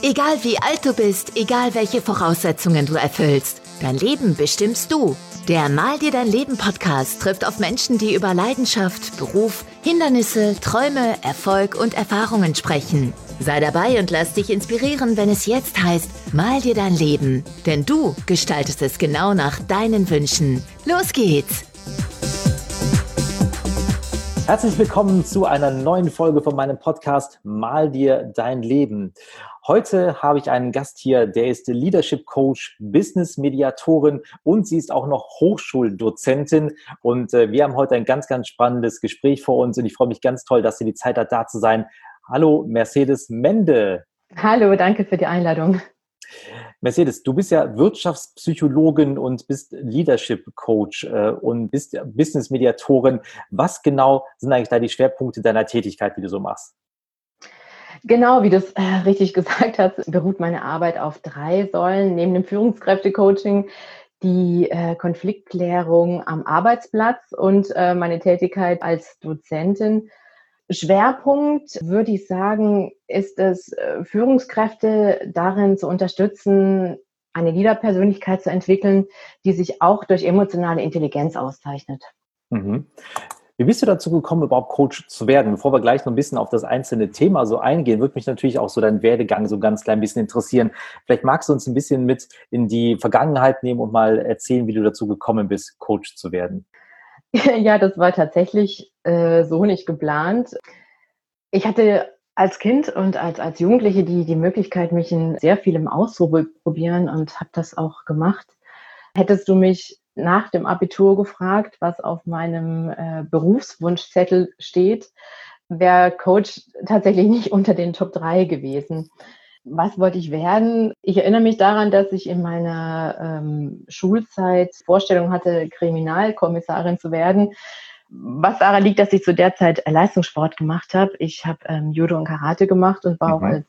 Egal wie alt du bist, egal welche Voraussetzungen du erfüllst, dein Leben bestimmst du. Der Mal dir dein Leben Podcast trifft auf Menschen, die über Leidenschaft, Beruf, Hindernisse, Träume, Erfolg und Erfahrungen sprechen. Sei dabei und lass dich inspirieren, wenn es jetzt heißt, mal dir dein Leben. Denn du gestaltest es genau nach deinen Wünschen. Los geht's! Herzlich willkommen zu einer neuen Folge von meinem Podcast Mal dir dein Leben. Heute habe ich einen Gast hier, der ist Leadership Coach, Business Mediatorin und sie ist auch noch Hochschuldozentin. Und wir haben heute ein ganz, ganz spannendes Gespräch vor uns und ich freue mich ganz toll, dass sie die Zeit hat, da zu sein. Hallo, Mercedes Mende. Hallo, danke für die Einladung. Mercedes, du bist ja Wirtschaftspsychologin und bist Leadership Coach und bist Business Mediatorin. Was genau sind eigentlich da die Schwerpunkte deiner Tätigkeit, die du so machst? Genau, wie du es richtig gesagt hast, beruht meine Arbeit auf 3 Säulen. Neben dem Führungskräftecoaching die Konfliktklärung am Arbeitsplatz und meine Tätigkeit als Dozentin. Schwerpunkt, würde ich sagen, ist es, Führungskräfte darin zu unterstützen, eine Leaderpersönlichkeit zu entwickeln, die sich auch durch emotionale Intelligenz auszeichnet. Mhm. Wie bist du dazu gekommen, überhaupt Coach zu werden? Bevor wir gleich noch ein bisschen auf das einzelne Thema so eingehen, würde mich natürlich auch so dein Werdegang so ganz klein bisschen interessieren. Vielleicht magst du uns ein bisschen mit in die Vergangenheit nehmen und mal erzählen, wie du dazu gekommen bist, Coach zu werden. Ja, das war tatsächlich so nicht geplant. Ich hatte als Kind und als Jugendliche die Möglichkeit, mich in sehr vielem auszuprobieren und habe das auch gemacht. Hättest du mich nach dem Abitur gefragt, was auf meinem Berufswunschzettel steht, wäre Coach tatsächlich nicht unter den Top 3 gewesen. Was wollte ich werden? Ich erinnere mich daran, dass ich in meiner Schulzeit Vorstellung hatte, Kriminalkommissarin zu werden. Was daran liegt, dass ich zu der Zeit Leistungssport gemacht habe. Ich habe Judo und Karate gemacht und war auch als,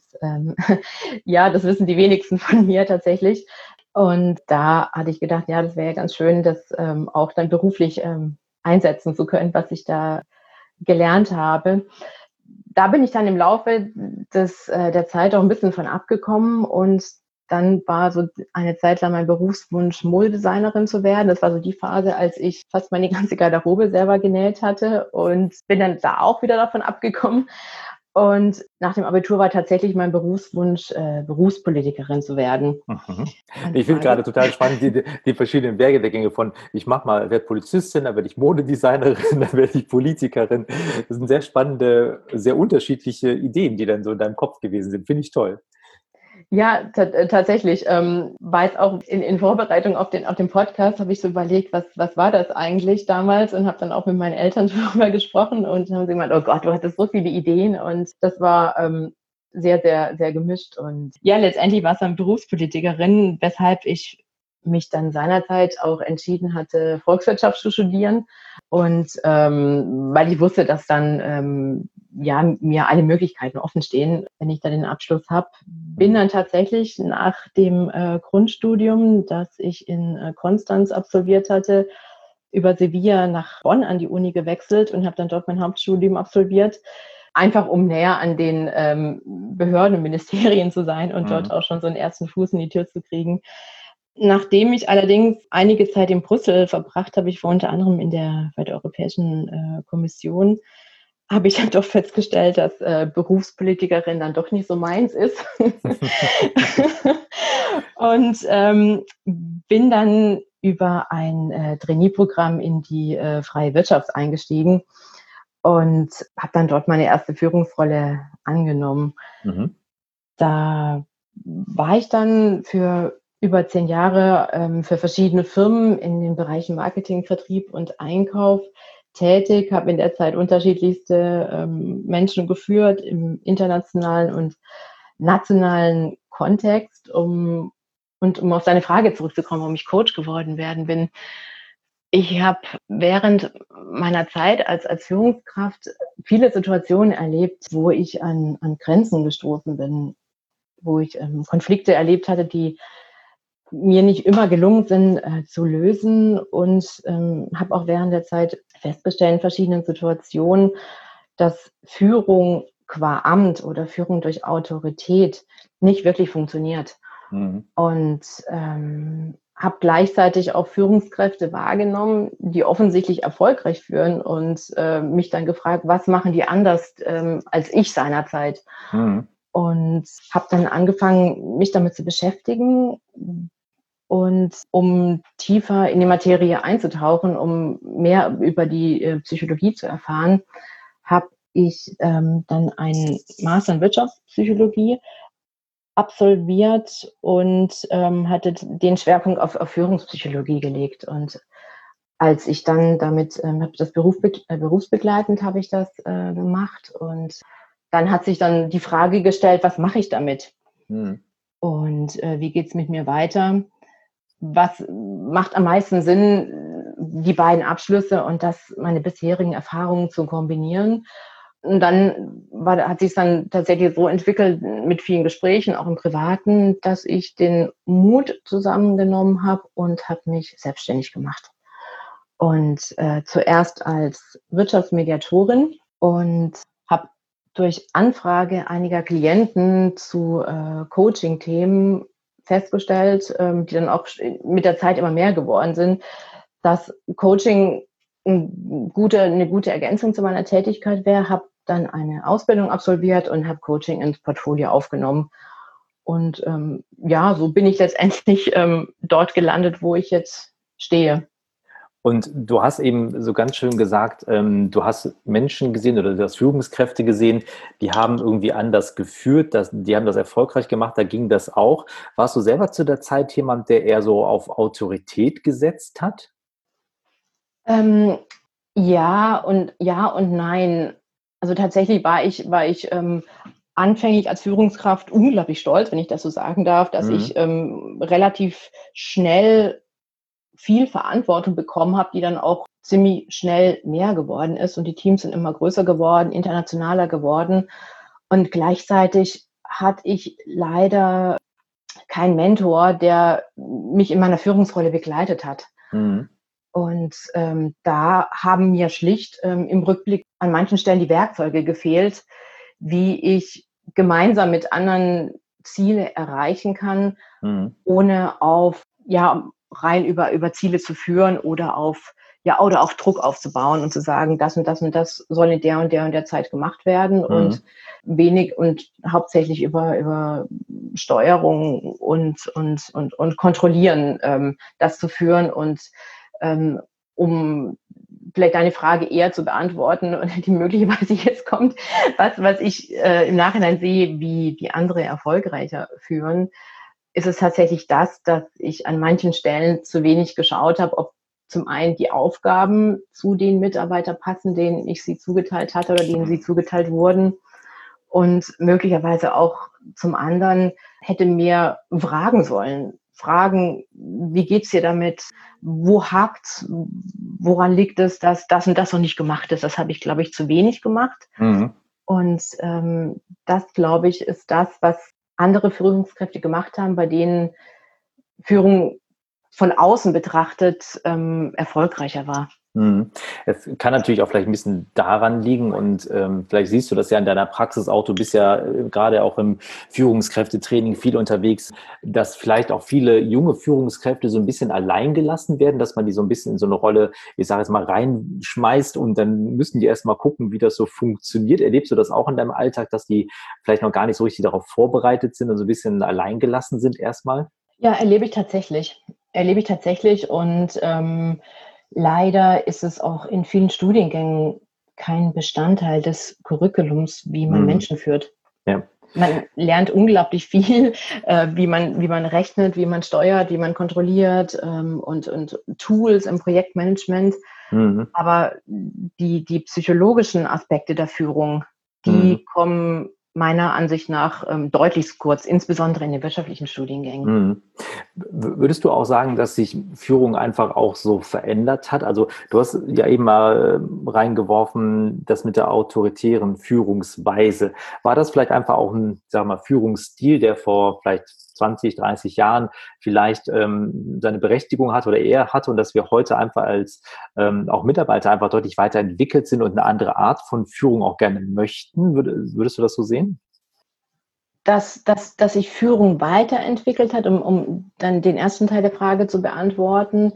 ja, das wissen die wenigsten von mir tatsächlich. Und da hatte ich gedacht, ja, das wäre ja ganz schön, das auch dann beruflich einsetzen zu können, was ich da gelernt habe. Da bin ich dann im Laufe der Zeit auch ein bisschen von abgekommen und dann war so eine Zeit lang mein Berufswunsch, Modedesignerin zu werden. Das war so die Phase, als ich fast meine ganze Garderobe selber genäht hatte und bin dann da auch wieder davon abgekommen. Und nach dem Abitur war tatsächlich mein Berufswunsch, Berufspolitikerin zu werden. Mhm. Ich finde gerade total spannend die verschiedenen Werdegänge von, ich werde Polizistin, dann werde ich Modedesignerin, dann werde ich Politikerin. Das sind sehr spannende, sehr unterschiedliche Ideen, die dann so in deinem Kopf gewesen sind. Finde ich toll. Ja, tatsächlich. War jetzt auch in Vorbereitung auf den Podcast, habe ich so überlegt, was war das eigentlich damals und habe dann auch mit meinen Eltern darüber gesprochen und haben sie gemeint, oh Gott, du hattest so viele Ideen und das war sehr, sehr, sehr gemischt. Und ja, letztendlich war es dann Berufspolitikerin, weshalb ich mich dann seinerzeit auch entschieden hatte, Volkswirtschaft zu studieren. Und weil ich wusste, dass dann ja mir alle Möglichkeiten offen stehen, wenn ich da den Abschluss habe. Bin dann tatsächlich nach dem Grundstudium, das ich in Konstanz absolviert hatte, über Sevilla nach Bonn an die Uni gewechselt und habe dann dort mein Hauptstudium absolviert. Einfach um näher an den Behörden und Ministerien zu sein und dort auch schon so einen ersten Fuß in die Tür zu kriegen. Nachdem ich allerdings einige Zeit in Brüssel verbracht habe, ich war unter anderem bei der Europäischen Kommission, habe ich dann doch festgestellt, dass Berufspolitikerin dann doch nicht so meins ist. Und bin dann über ein Trainee-Programm in die freie Wirtschaft eingestiegen und habe dann dort meine erste Führungsrolle angenommen. Mhm. Da war ich dann für über 10 Jahre für verschiedene Firmen in den Bereichen Marketing, Vertrieb und Einkauf tätig, habe in der Zeit unterschiedlichste Menschen geführt im internationalen und nationalen Kontext, um auf deine Frage zurückzukommen, warum ich Coach geworden bin. Ich habe während meiner Zeit als Führungskraft viele Situationen erlebt, wo ich an Grenzen gestoßen bin, wo ich Konflikte erlebt hatte, die mir nicht immer gelungen sind zu lösen und habe auch während der Zeit festgestellt in verschiedenen Situationen, dass Führung qua Amt oder Führung durch Autorität nicht wirklich funktioniert. Und habe gleichzeitig auch Führungskräfte wahrgenommen, die offensichtlich erfolgreich führen und mich dann gefragt, was machen die anders als ich seinerzeit? Und habe dann angefangen, mich damit zu beschäftigen und um tiefer in die Materie einzutauchen, um mehr über die Psychologie zu erfahren, habe ich dann einen Master in Wirtschaftspsychologie absolviert und hatte den Schwerpunkt auf Führungspsychologie gelegt. Und als ich dann damit, das berufsbegleitend habe ich das gemacht, und dann hat sich dann die Frage gestellt, was mache ich damit? Und wie geht es mit mir weiter? Was macht am meisten Sinn, die beiden Abschlüsse und meine bisherigen Erfahrungen zu kombinieren? Und dann hat sich dann tatsächlich so entwickelt mit vielen Gesprächen, auch im Privaten, dass ich den Mut zusammengenommen habe und habe mich selbstständig gemacht. Und zuerst als Wirtschaftsmediatorin und habe durch Anfrage einiger Klienten zu Coaching-Themen festgestellt, die dann auch mit der Zeit immer mehr geworden sind, dass Coaching eine gute Ergänzung zu meiner Tätigkeit wäre. Habe dann eine Ausbildung absolviert und habe Coaching ins Portfolio aufgenommen. Und so bin ich letztendlich dort gelandet, wo ich jetzt stehe. Und du hast eben so ganz schön gesagt, du hast Menschen gesehen oder du hast Führungskräfte gesehen, die haben irgendwie anders geführt, die haben das erfolgreich gemacht, da ging das auch. Warst du selber zu der Zeit jemand, der eher so auf Autorität gesetzt hat? Ja und nein. Also tatsächlich war ich anfänglich als Führungskraft unglaublich stolz, wenn ich das so sagen darf, dass ich relativ schnell viel Verantwortung bekommen habe, die dann auch ziemlich schnell mehr geworden ist, und die Teams sind immer größer geworden, internationaler geworden, und gleichzeitig hatte ich leider keinen Mentor, der mich in meiner Führungsrolle begleitet hat. Und da haben mir schlicht im Rückblick an manchen Stellen die Werkzeuge gefehlt, wie ich gemeinsam mit anderen Ziele erreichen kann, ohne rein über Ziele zu führen oder auf Druck aufzubauen und zu sagen, das und das und das soll in der und der Zeit gemacht werden, und wenig und hauptsächlich über Steuerung und Kontrollieren das zu führen. Und um vielleicht deine Frage eher zu beantworten und die möglicherweise jetzt kommt, was ich im Nachhinein sehe, wie andere erfolgreicher führen, ist es tatsächlich dass ich an manchen Stellen zu wenig geschaut habe, ob zum einen die Aufgaben zu den Mitarbeitern passen, denen ich sie zugeteilt hatte oder denen sie zugeteilt wurden, und möglicherweise auch zum anderen hätte mehr fragen, wie geht's dir damit? Wo hakt's? Woran liegt es, dass das und das noch nicht gemacht ist? Das habe ich, glaube ich, zu wenig gemacht. Und das, glaube ich, ist das, was andere Führungskräfte gemacht haben, bei denen Führung von außen betrachtet erfolgreicher war. Es kann natürlich auch vielleicht ein bisschen daran liegen, und vielleicht siehst du das ja in deiner Praxis auch, du bist ja gerade auch im Führungskräftetraining viel unterwegs, dass vielleicht auch viele junge Führungskräfte so ein bisschen allein gelassen werden, dass man die so ein bisschen in so eine Rolle, ich sage jetzt mal, reinschmeißt, und dann müssen die erst mal gucken, wie das so funktioniert. Erlebst du das auch in deinem Alltag, dass die vielleicht noch gar nicht so richtig darauf vorbereitet sind und so ein bisschen allein gelassen sind erstmal? Ja, erlebe ich tatsächlich. Und leider ist es auch in vielen Studiengängen kein Bestandteil des Curriculums, wie man Menschen führt. Ja. Man lernt unglaublich viel, wie man rechnet, wie man steuert, wie man kontrolliert, und Tools im Projektmanagement. Aber die psychologischen Aspekte der Führung, die kommen meiner Ansicht nach deutlich zu kurz, insbesondere in den wirtschaftlichen Studiengängen. Würdest du auch sagen, dass sich Führung einfach auch so verändert hat? Also du hast ja eben mal reingeworfen, das mit der autoritären Führungsweise. War das vielleicht einfach auch ein, sag mal, Führungsstil, der vor vielleicht 20, 30 Jahren vielleicht seine Berechtigung hat oder er hatte und dass wir heute einfach als auch Mitarbeiter einfach deutlich weiterentwickelt sind und eine andere Art von Führung auch gerne möchten. Würdest du das so sehen? Dass sich Führung weiterentwickelt hat, um dann den ersten Teil der Frage zu beantworten,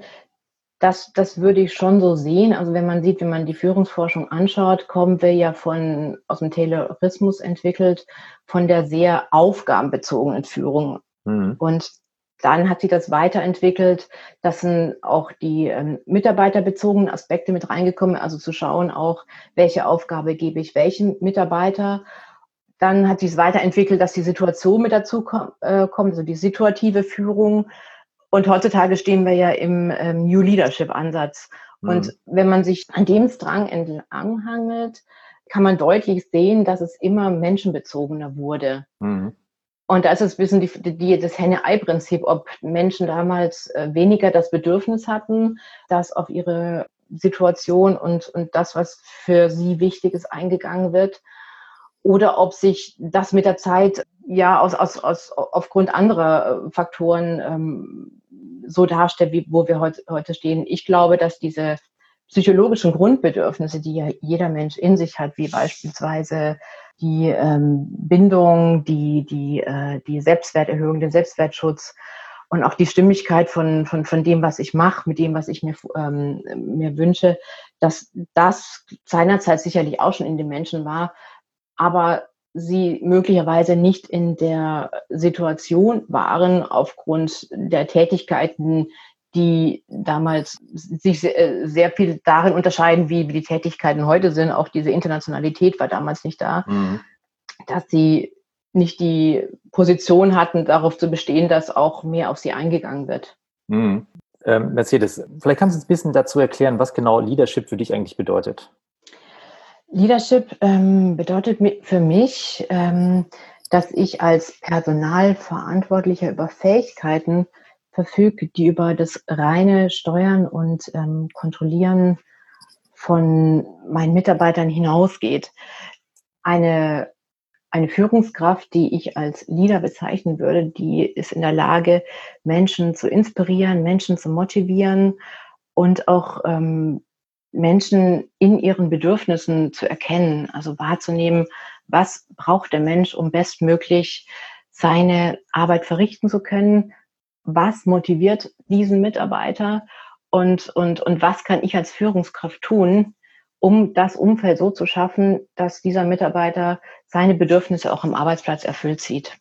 das würde ich schon so sehen. Also wenn man sieht, wenn man die Führungsforschung anschaut, kommen wir ja aus dem Taylorismus entwickelt, von der sehr aufgabenbezogenen Führung. Mhm. Und dann hat sich das weiterentwickelt, dass sind auch die mitarbeiterbezogenen Aspekte mit reingekommen, also zu schauen auch, welche Aufgabe gebe ich welchem Mitarbeiter. Dann hat sich es weiterentwickelt, dass die Situation mit dazu kommt, also die situative Führung. Und heutzutage stehen wir ja im New Leadership-Ansatz. Und wenn man sich an dem Strang entlanghangelt, kann man deutlich sehen, dass es immer menschenbezogener wurde. Mhm. Und da ist es ein bisschen das Henne-Ei-Prinzip, ob Menschen damals weniger das Bedürfnis hatten, das auf ihre Situation und das, was für sie wichtig ist, eingegangen wird. Oder ob sich das mit der Zeit ja aufgrund anderer Faktoren so darstellt, wo wir heute stehen. Ich glaube, dass diese psychologischen Grundbedürfnisse, die ja jeder Mensch in sich hat, wie beispielsweise die Bindung, die Selbstwerterhöhung, den Selbstwertschutz und auch die Stimmigkeit von dem, was ich mache, mit dem, was ich mir wünsche, dass das seinerzeit sicherlich auch schon in den Menschen war, aber sie möglicherweise nicht in der Situation waren aufgrund der Tätigkeiten, die damals sich sehr viel darin unterscheiden, wie die Tätigkeiten heute sind. Auch diese Internationalität war damals nicht da, dass sie nicht die Position hatten, darauf zu bestehen, dass auch mehr auf sie eingegangen wird. Mercedes, vielleicht kannst du uns ein bisschen dazu erklären, was genau Leadership für dich eigentlich bedeutet. Leadership bedeutet für mich, dass ich als Personalverantwortlicher über Fähigkeiten verfüge, die über das reine Steuern und Kontrollieren von meinen Mitarbeitern hinausgeht. Eine Führungskraft, die ich als Leader bezeichnen würde, die ist in der Lage, Menschen zu inspirieren, Menschen zu motivieren und auch Menschen in ihren Bedürfnissen zu erkennen, also wahrzunehmen, was braucht der Mensch, um bestmöglich seine Arbeit verrichten zu können, was motiviert diesen Mitarbeiter und was kann ich als Führungskraft tun, um das Umfeld so zu schaffen, dass dieser Mitarbeiter seine Bedürfnisse auch am Arbeitsplatz erfüllt sieht.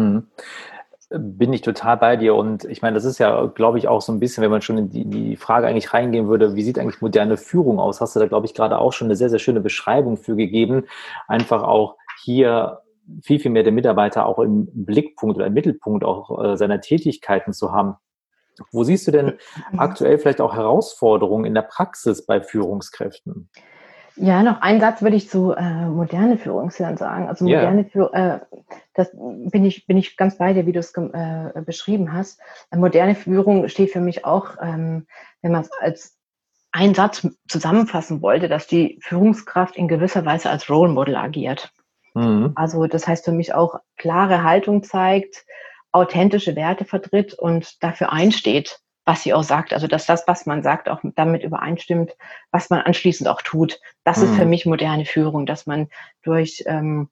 Bin ich total bei dir und ich meine, das ist ja, glaube ich, auch so ein bisschen, wenn man schon in die Frage eigentlich reingehen würde, wie sieht eigentlich moderne Führung aus? Hast du da, glaube ich, gerade auch schon eine sehr, sehr schöne Beschreibung für gegeben. Einfach auch hier viel, viel mehr den Mitarbeiter auch im Blickpunkt oder im Mittelpunkt auch seiner Tätigkeiten zu haben. Wo siehst du denn aktuell vielleicht auch Herausforderungen in der Praxis bei Führungskräften? Ja, noch einen Satz würde ich zu moderne Führungsstilen sagen. Also moderne Führung, das bin ich ganz bei dir, wie du es beschrieben hast. Moderne Führung steht für mich auch, wenn man es als einen Satz zusammenfassen wollte, dass die Führungskraft in gewisser Weise als Role Model agiert. Also das heißt für mich auch klare Haltung zeigt, authentische Werte vertritt und dafür einsteht, was sie auch sagt. Also dass das, was man sagt, auch damit übereinstimmt, was man anschließend auch tut. Das ist für mich moderne Führung, dass man durch ein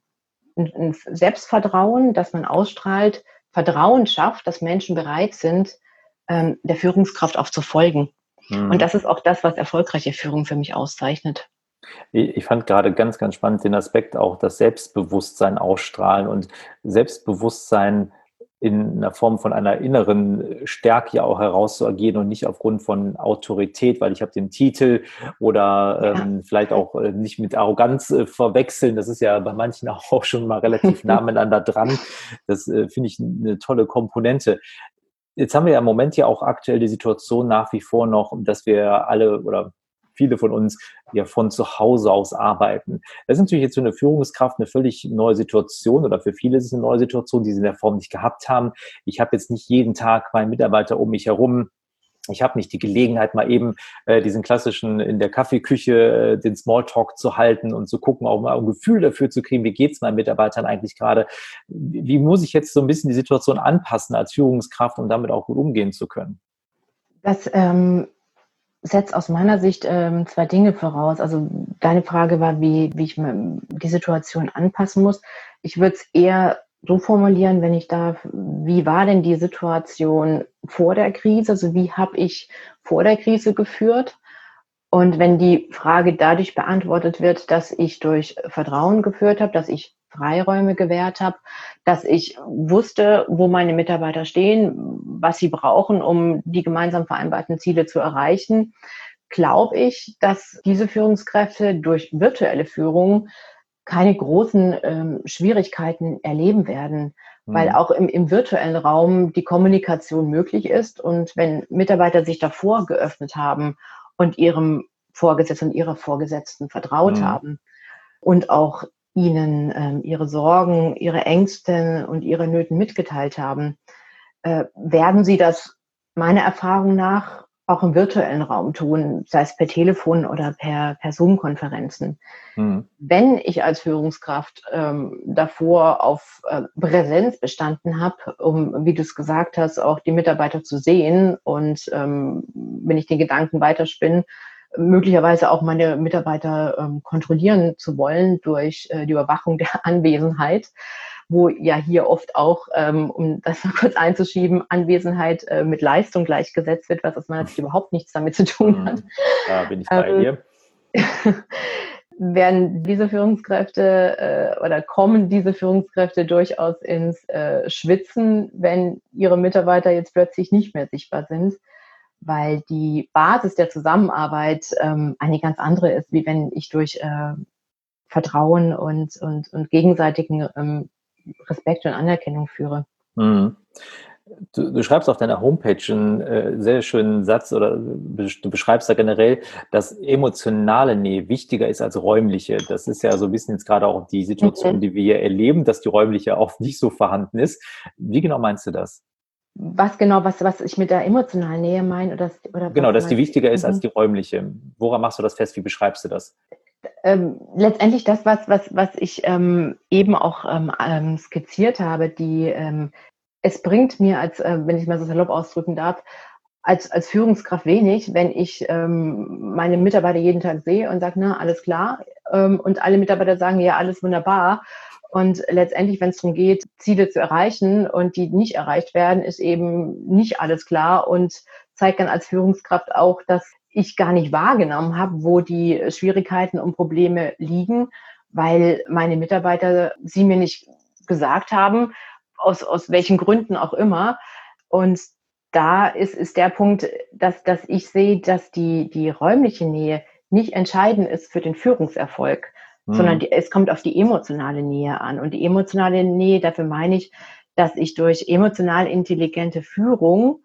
Selbstvertrauen, das man ausstrahlt, Vertrauen schafft, dass Menschen bereit sind, der Führungskraft auch zu folgen. Und das ist auch das, was erfolgreiche Führung für mich auszeichnet. Ich fand gerade ganz, ganz spannend den Aspekt auch, das Selbstbewusstsein ausstrahlen und Selbstbewusstsein in einer Form von einer inneren Stärke ja auch herauszuagieren und nicht aufgrund von Autorität, weil ich habe den Titel oder vielleicht auch nicht mit Arroganz verwechseln. Das ist ja bei manchen auch schon mal relativ nah miteinander dran. Das finde ich eine tolle Komponente. Jetzt haben wir ja im Moment ja auch aktuell die Situation nach wie vor noch, dass wir alle oder viele von uns ja von zu Hause aus arbeiten. Das ist natürlich jetzt für eine Führungskraft eine völlig neue Situation oder für viele ist es eine neue Situation, die sie in der Form nicht gehabt haben. Ich habe jetzt nicht jeden Tag meinen Mitarbeiter um mich herum, Ich habe nicht die Gelegenheit, mal eben diesen klassischen in der Kaffeeküche den Smalltalk zu halten und zu gucken, auch mal ein Gefühl dafür zu kriegen, wie geht es meinen Mitarbeitern eigentlich gerade? Wie muss ich jetzt so ein bisschen die Situation anpassen als Führungskraft, um damit auch gut umgehen zu können? Das setzt aus meiner Sicht zwei Dinge voraus. Also deine Frage war, wie ich die Situation anpassen muss. Ich würde es eher so formulieren, wenn ich darf, wie war denn die Situation vor der Krise? Also wie habe ich vor der Krise geführt? Und wenn die Frage dadurch beantwortet wird, dass ich durch Vertrauen geführt habe, dass ich Freiräume gewährt habe, dass ich wusste, wo meine Mitarbeiter stehen, was sie brauchen, um die gemeinsam vereinbarten Ziele zu erreichen, glaube ich, dass diese Führungskräfte durch virtuelle Führung keine großen Schwierigkeiten erleben werden, weil auch im virtuellen Raum die Kommunikation möglich ist. Und wenn Mitarbeiter sich davor geöffnet haben und ihrem Vorgesetzten und ihrer Vorgesetzten vertraut haben und auch ihnen ihre Sorgen, ihre Ängste und ihre Nöte mitgeteilt haben, werden sie das meiner Erfahrung nach auch im virtuellen Raum tun, sei es per Telefon oder per Zoom-Konferenzen. Wenn ich als Führungskraft davor auf Präsenz bestanden habe, um, wie du es gesagt hast, auch die Mitarbeiter zu sehen und wenn ich den Gedanken weiterspinne, möglicherweise auch meine Mitarbeiter kontrollieren zu wollen durch die Überwachung der Anwesenheit, wo ja hier oft auch, um das mal kurz einzuschieben, Anwesenheit mit Leistung gleichgesetzt wird, was aus meiner Sicht überhaupt nichts damit zu tun hat. Da bin ich bei dir. Werden diese Führungskräfte oder kommen diese Führungskräfte durchaus ins Schwitzen, wenn ihre Mitarbeiter jetzt plötzlich nicht mehr sichtbar sind, weil die Basis der Zusammenarbeit eine ganz andere ist, wie wenn ich durch Vertrauen und gegenseitigen Respekt und Anerkennung führe. Du schreibst auf deiner Homepage einen sehr schönen Satz oder du beschreibst da generell, dass emotionale Nähe wichtiger ist als räumliche. Das ist ja so ein bisschen jetzt gerade auch die Situation, die wir hier erleben, dass die räumliche auch nicht so vorhanden ist. Wie genau meinst du das? Was genau, was ich mit der emotionalen Nähe meine? Oder genau, dass die wichtiger ist als die räumliche. Woran machst du das fest? Wie beschreibst du das? Letztendlich das, was ich eben auch skizziert habe, es bringt mir, wenn ich mal so salopp ausdrücken darf, als Führungskraft wenig, wenn ich meine Mitarbeiter jeden Tag sehe und sage, na, alles klar. Und alle Mitarbeiter sagen, ja, alles wunderbar. Und letztendlich, wenn es darum geht, Ziele zu erreichen und die nicht erreicht werden, ist eben nicht alles klar und zeigt dann als Führungskraft auch, dass ich gar nicht wahrgenommen habe, wo die Schwierigkeiten und Probleme liegen, weil meine Mitarbeiter sie mir nicht gesagt haben, aus welchen Gründen auch immer. Und da ist der Punkt, dass ich sehe, dass die räumliche Nähe nicht entscheidend ist für den Führungserfolg, sondern es kommt auf die emotionale Nähe an. Und die emotionale Nähe, dafür meine ich, dass ich durch emotional intelligente Führung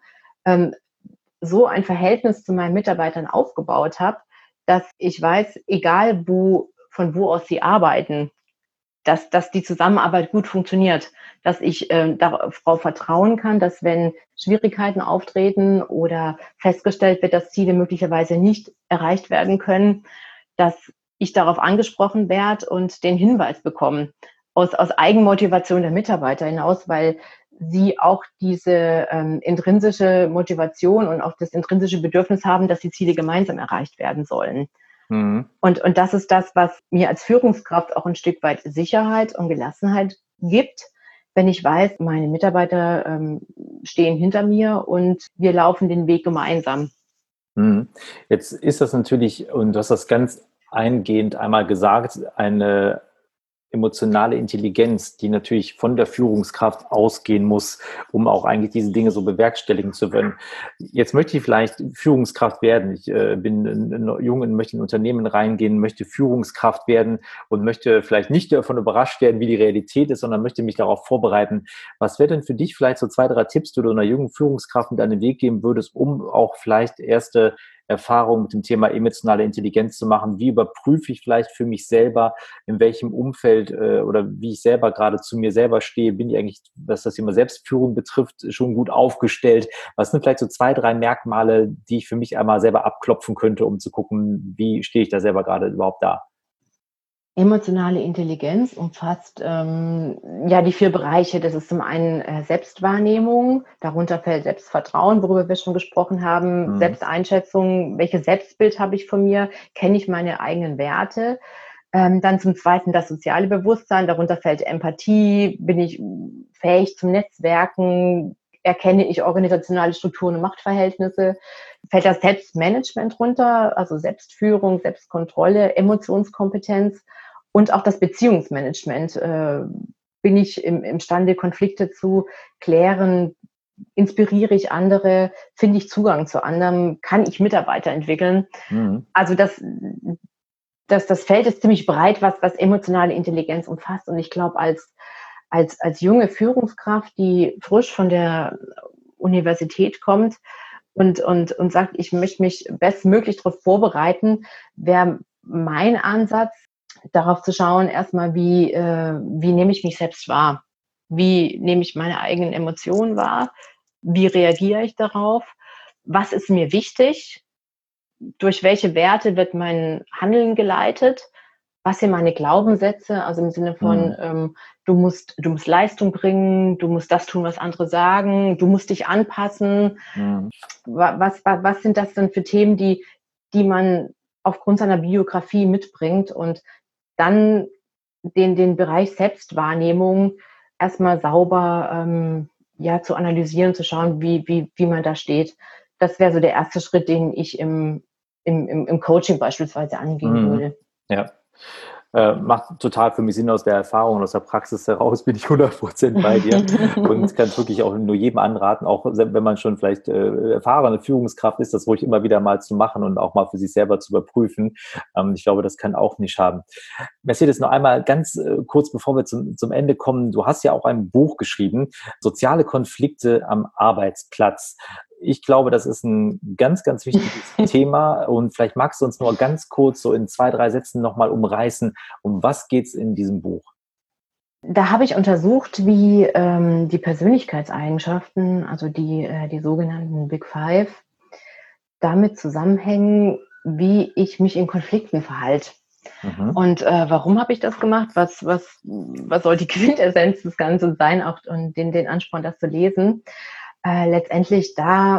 so ein Verhältnis zu meinen Mitarbeitern aufgebaut habe, dass ich weiß, egal von wo aus sie arbeiten, dass die Zusammenarbeit gut funktioniert, dass ich darauf vertrauen kann, dass wenn Schwierigkeiten auftreten oder festgestellt wird, dass Ziele möglicherweise nicht erreicht werden können, dass ich darauf angesprochen werde und den Hinweis bekomme aus Eigenmotivation der Mitarbeiter hinaus, weil sie auch diese intrinsische Motivation und auch das intrinsische Bedürfnis haben, dass die Ziele gemeinsam erreicht werden sollen. Und das ist das, was mir als Führungskraft auch ein Stück weit Sicherheit und Gelassenheit gibt, wenn ich weiß, meine Mitarbeiter stehen hinter mir und wir laufen den Weg gemeinsam. Jetzt ist das natürlich, und du hast das ganz eingehend einmal gesagt, eine emotionale Intelligenz, die natürlich von der Führungskraft ausgehen muss, um auch eigentlich diese Dinge so bewerkstelligen zu können. Jetzt möchte ich vielleicht Führungskraft werden. Ich bin jung und möchte in ein Unternehmen reingehen, möchte Führungskraft werden und möchte vielleicht nicht davon überrascht werden, wie die Realität ist, sondern möchte mich darauf vorbereiten. Was wäre denn für dich vielleicht so 2, 3 Tipps, die du einer jungen Führungskraft mit an den Weg geben würdest, um auch vielleicht erste Erfahrungen mit dem Thema emotionale Intelligenz zu machen. Wie überprüfe ich vielleicht für mich selber, in welchem Umfeld oder wie ich selber gerade zu mir selber stehe? Bin ich eigentlich, was das Thema Selbstführung betrifft, schon gut aufgestellt? Was sind vielleicht so 2, 3 Merkmale, die ich für mich einmal selber abklopfen könnte, um zu gucken, wie stehe ich da selber gerade überhaupt da? Emotionale Intelligenz umfasst ja die 4 Bereiche. Das ist zum einen Selbstwahrnehmung, darunter fällt Selbstvertrauen, worüber wir schon gesprochen haben, Mhm. Selbsteinschätzung, welches Selbstbild habe ich von mir, kenne ich meine eigenen Werte. Dann zum Zweiten das soziale Bewusstsein, darunter fällt Empathie, bin ich fähig zum Netzwerken, erkenne ich organisationale Strukturen und Machtverhältnisse, fällt das Selbstmanagement runter, also Selbstführung, Selbstkontrolle, Emotionskompetenz und auch das Beziehungsmanagement. Bin ich imstande, Konflikte zu klären? Inspiriere ich andere? Finde ich Zugang zu anderen? Kann ich Mitarbeiter entwickeln? Mhm. Also das Feld ist ziemlich breit, was emotionale Intelligenz umfasst. Und ich glaube, als junge Führungskraft, die frisch von der Universität kommt und sagt, ich möchte mich bestmöglich darauf vorbereiten, wäre mein Ansatz, darauf zu schauen, erstmal, wie nehme ich mich selbst wahr? Wie nehme ich meine eigenen Emotionen wahr? Wie reagiere ich darauf? Was ist mir wichtig? Durch welche Werte wird mein Handeln geleitet? Was sind meine Glaubenssätze? Also im Sinne von, Mhm. du musst Leistung bringen, du musst das tun, was andere sagen, du musst dich anpassen. Mhm. Was sind das denn für Themen, die man aufgrund seiner Biografie mitbringt und dann den Bereich Selbstwahrnehmung erstmal sauber ja, zu analysieren, zu schauen, wie man da steht. Das wäre so der erste Schritt, den ich im Coaching beispielsweise angehen Mhm. würde. Ja. Macht total für mich Sinn aus der Erfahrung und aus der Praxis heraus, bin ich 100% bei dir und kann es wirklich auch nur jedem anraten, auch wenn man schon vielleicht erfahrene Führungskraft ist, das ruhig immer wieder mal zu machen und auch mal für sich selber zu überprüfen. Ich glaube, das kann auch nicht schaden. Mercedes, noch einmal ganz kurz, bevor wir zum Ende kommen. Du hast ja auch ein Buch geschrieben, Soziale Konflikte am Arbeitsplatz. Ich glaube, das ist ein ganz, ganz wichtiges Thema und vielleicht magst du uns nur ganz kurz so in 2, 3 Sätzen nochmal umreißen, um was geht's in diesem Buch? Da habe ich untersucht, wie die Persönlichkeitseigenschaften, also die sogenannten Big Five, damit zusammenhängen, wie ich mich in Konflikten verhalte. Mhm. Und warum habe ich das gemacht? Was soll die Quintessenz des Ganzen sein, auch und den Ansporn, das zu lesen? Letztendlich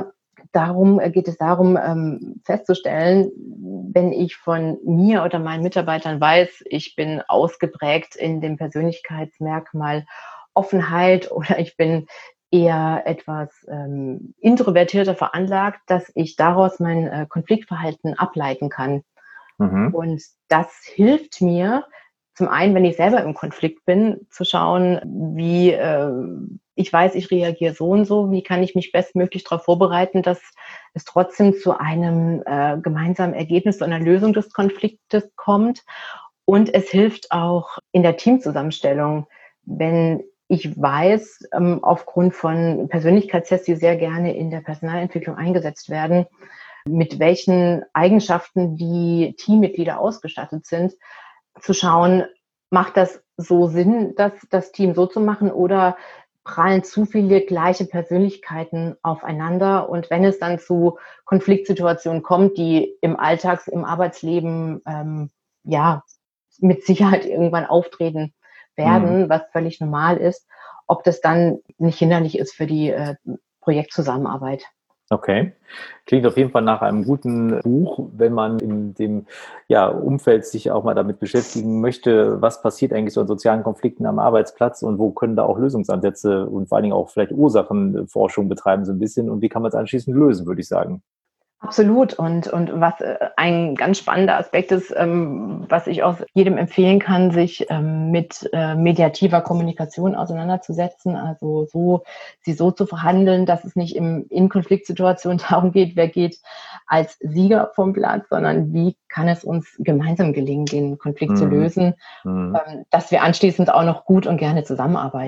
geht es darum, festzustellen, wenn ich von mir oder meinen Mitarbeitern weiß, ich bin ausgeprägt in dem Persönlichkeitsmerkmal Offenheit oder ich bin eher etwas introvertierter veranlagt, dass ich daraus mein Konfliktverhalten ableiten kann. Mhm. Und das hilft mir, zum einen, wenn ich selber im Konflikt bin, zu schauen, wie ich weiß, ich reagiere so und so, wie kann ich mich bestmöglich darauf vorbereiten, dass es trotzdem zu einem gemeinsamen Ergebnis, zu einer Lösung des Konfliktes kommt. Und es hilft auch in der Teamzusammenstellung, wenn ich weiß, aufgrund von Persönlichkeitstests, die sehr gerne in der Personalentwicklung eingesetzt werden, mit welchen Eigenschaften die Teammitglieder ausgestattet sind, zu schauen, macht das so Sinn, das Team so zu machen oder prallen zu viele gleiche Persönlichkeiten aufeinander und wenn es dann zu Konfliktsituationen kommt, die im im Arbeitsleben ja mit Sicherheit irgendwann auftreten Mhm. werden, was völlig normal ist, ob das dann nicht hinderlich ist für die Projektzusammenarbeit. Okay. Klingt auf jeden Fall nach einem guten Buch, wenn man in dem Umfeld sich auch mal damit beschäftigen möchte, was passiert eigentlich so in sozialen Konflikten am Arbeitsplatz und wo können da auch Lösungsansätze und vor allen Dingen auch vielleicht Ursachenforschung betreiben so ein bisschen und wie kann man es anschließend lösen, würde ich sagen. Absolut. Und was ein ganz spannender Aspekt ist, was ich auch jedem empfehlen kann, sich mit mediativer Kommunikation auseinanderzusetzen, also sie so zu verhandeln, dass es nicht in Konfliktsituationen darum geht, wer geht als Sieger vom Platz, sondern wie kann es uns gemeinsam gelingen, den Konflikt zu Mhm. lösen, Mhm. dass wir anschließend auch noch gut und gerne zusammenarbeiten.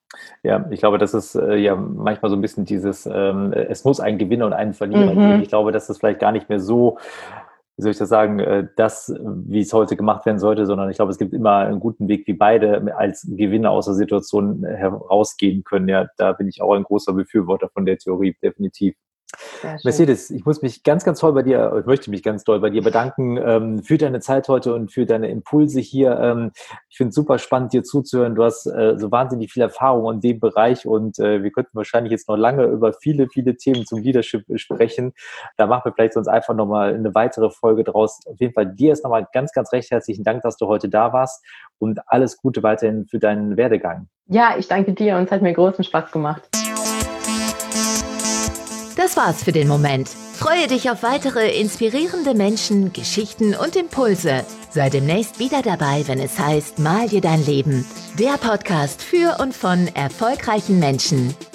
Ja, ich glaube, das ist ja manchmal so ein bisschen dieses, es muss einen Gewinner und einen Verlierer geben. Ich glaube, das ist vielleicht gar nicht mehr so, wie soll ich das sagen, wie es heute gemacht werden sollte, sondern ich glaube, es gibt immer einen guten Weg, wie beide als Gewinner aus der Situation herausgehen können. Ja, da bin ich auch ein großer Befürworter von der Theorie, definitiv. Mercedes, ich muss mich ganz, ganz toll bei dir, ich möchte mich ganz doll bei dir bedanken für deine Zeit heute und für deine Impulse hier. Ich finde es super spannend, dir zuzuhören. Du hast so wahnsinnig viel Erfahrung in dem Bereich und wir könnten wahrscheinlich jetzt noch lange über viele, viele Themen zum Leadership sprechen. Da machen wir vielleicht sonst einfach nochmal eine weitere Folge draus. Auf jeden Fall dir erst nochmal ganz, ganz recht herzlichen Dank, dass du heute da warst und alles Gute weiterhin für deinen Werdegang. Ja, ich danke dir und es hat mir großen Spaß gemacht. Das war's für den Moment. Freue dich auf weitere inspirierende Menschen, Geschichten und Impulse. Sei demnächst wieder dabei, wenn es heißt Mal dir dein Leben. Der Podcast für und von erfolgreichen Menschen.